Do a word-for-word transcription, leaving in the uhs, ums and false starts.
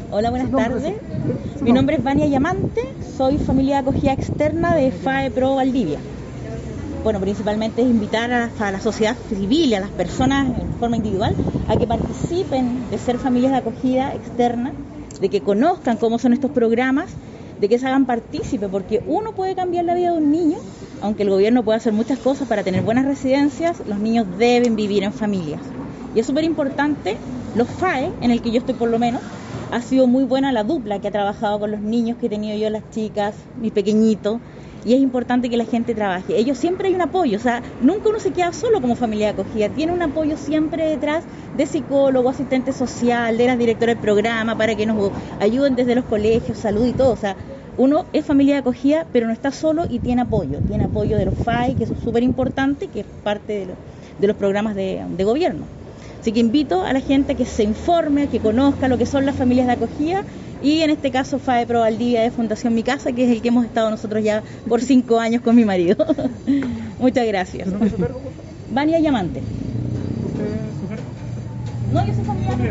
Hola, buenas tardes. Mi nombre es Vania Yamante, soy familia de acogida externa de FAE Pro Valdivia. Bueno, principalmente es invitar a, a la sociedad civil y a las personas en forma individual a que participen de ser familias de acogida externa, de que conozcan cómo son estos programas, de que se hagan partícipe, porque uno puede cambiar la vida de un niño, aunque el gobierno puede hacer muchas cosas para tener buenas residencias, los niños deben vivir en familias. Y es súper importante, los FAE, en el que yo estoy por lo menos, ha sido muy buena la dupla que ha trabajado con los niños que he tenido yo, las chicas, mis pequeñitos, y es importante que la gente trabaje. Ellos siempre hay un apoyo, o sea, nunca uno se queda solo como familia de acogida, tiene un apoyo siempre detrás de psicólogo, asistente social, de las directoras del programa, para que nos ayuden desde los colegios, salud y todo. O sea, uno es familia de acogida, pero no está solo y tiene apoyo, tiene apoyo de los FAE, que es súper importante, que es parte de, lo, de los programas de, de gobierno. Así que invito a la gente a que se informe, a que conozca lo que son las familias de acogida, y en este caso FAE Pro Valdivia de Fundación Mi Casa, que es el que hemos estado nosotros ya por cinco años con mi marido. Muchas gracias. ¿No me cargo, por favor? Vania Yamante. ¿Usted es su cargo? No, yo soy familia.